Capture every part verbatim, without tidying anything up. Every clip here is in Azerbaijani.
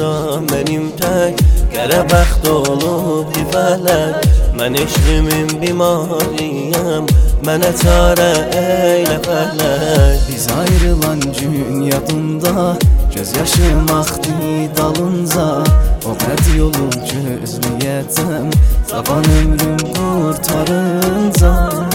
başımda benim tek Qərə bəxt olub divələk Mən eşqimin bimariyəm Mənə çarə eylə fələk Biz ayrılan gün yadımda Göz yaşım axdı dalınca O bəd yolu gözləyəcəm Zaban ömrüm qurtarınca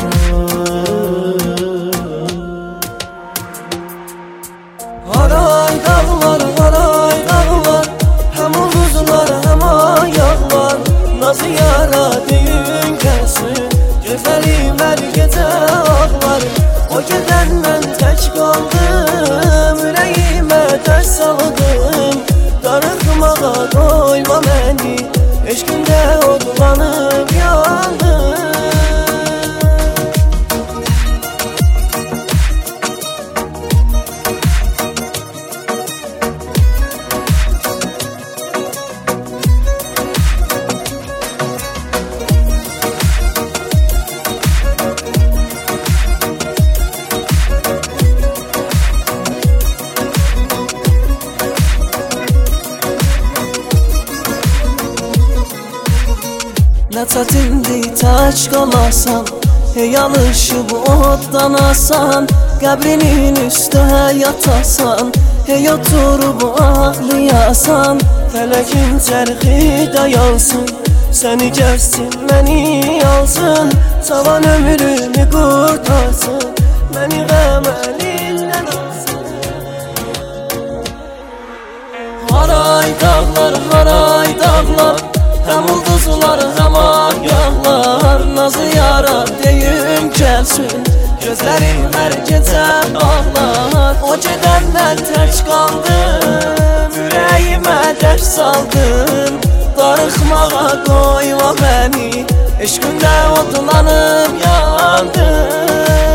Haray dağlar, haray dağlar Həm ulduzlar, həm ayaqlar Nazı yara düyün gəlsin Gözəlim hər gecə ağlar O gecən mən tək qaldım Ürəyimə dərs saldım Darıxmağa qoyma məni Eşqimdə odlanıb yandım Nə çətindir tək qalasan Hey alışıb oddan asan Qəbrinin üstə yatasan Hey oturub ağlayasan Fələkin çərxi dayansın Səni gəlsin, məni alsın Cavan ömrümü qurtarsın Məni qəm əlindən alsın Haray dağlar, haray dağlar Həm ulduzlar, həm ayaqlar Nazı yara deyim gəlsin Gözlərim hər gecə ağlar O gedəndən tək qaldım Ürəyimə dərs saldım Darıxmağa qoyma məni Eşqimdə odlanıb yandım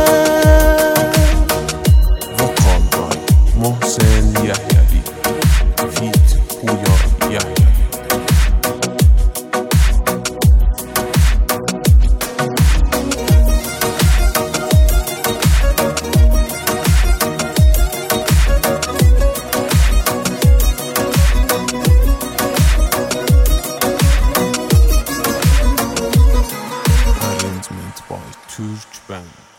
Vokallar Mohsen Yahyali Fit Puya Yahyali Arrangement by Türk Band.